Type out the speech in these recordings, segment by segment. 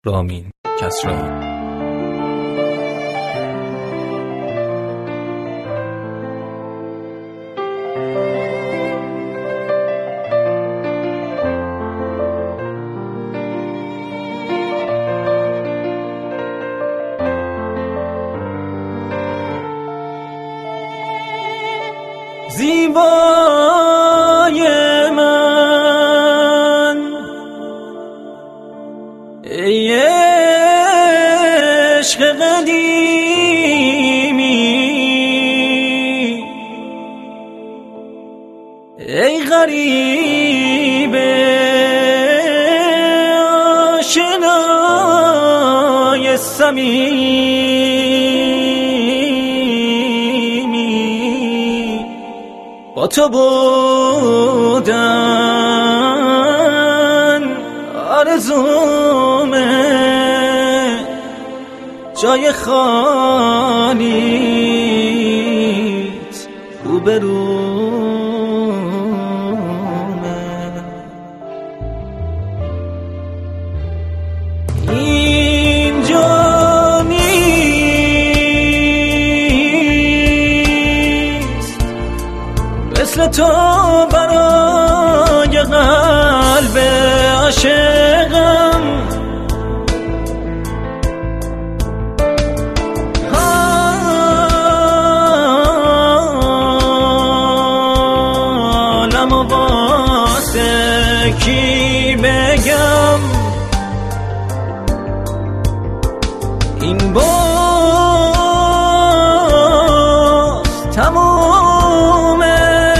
رامین کسرایی. زیبای من ای عشق قدیمی، ای غریب آشنای صمیمی، با تو بودن آرزومه، جای خالیت روبرومه. اینجا نیست مثل تو برای قلب عاشقم، حالم و واسه کی بگم، این باز تمومه،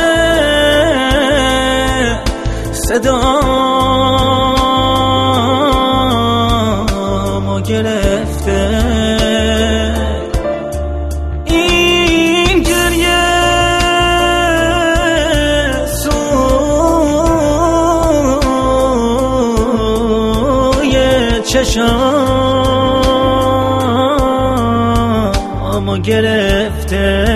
صدامو گرفته این گریه سوی چشامو گرفته.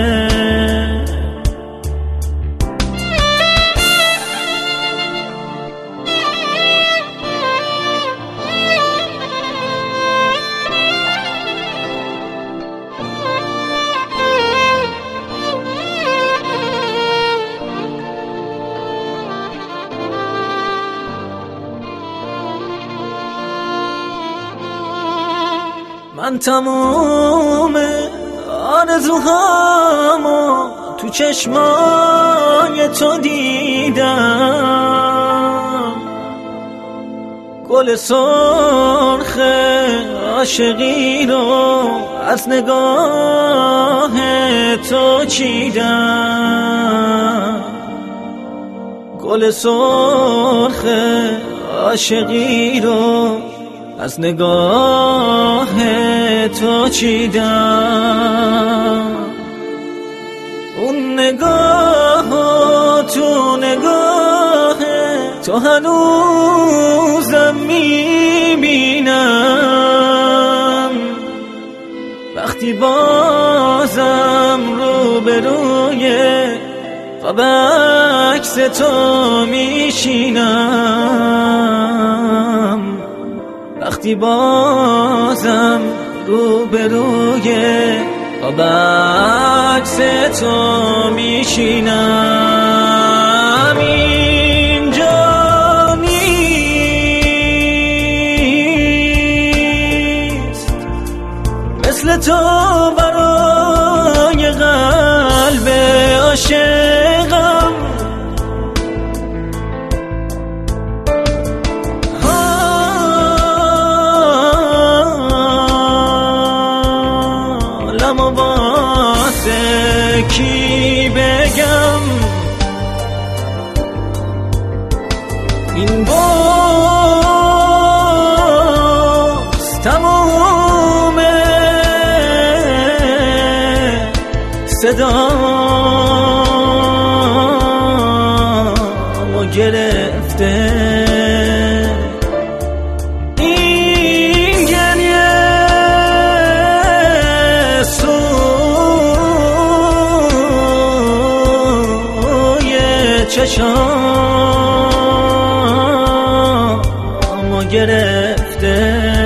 من تموم آرزوهامو تو چشمای تو دیدم، گل سرخ عاشقی رو از نگاه تو چیدم، گل سرخ عاشقی رو از نگاه تو چیدم. اون نگاه تو نگاه تو هنوزم میبینم، وقتی بازم روبروی قاب عکس تو میشینم، وقتی بازم روبروی قاب عکس تو میشینم. اینجا نیست مثل تو برای قلب عاشقم، کی بگم، این باز تمومه، صدامو گرفته این گریه چشامو گرفته.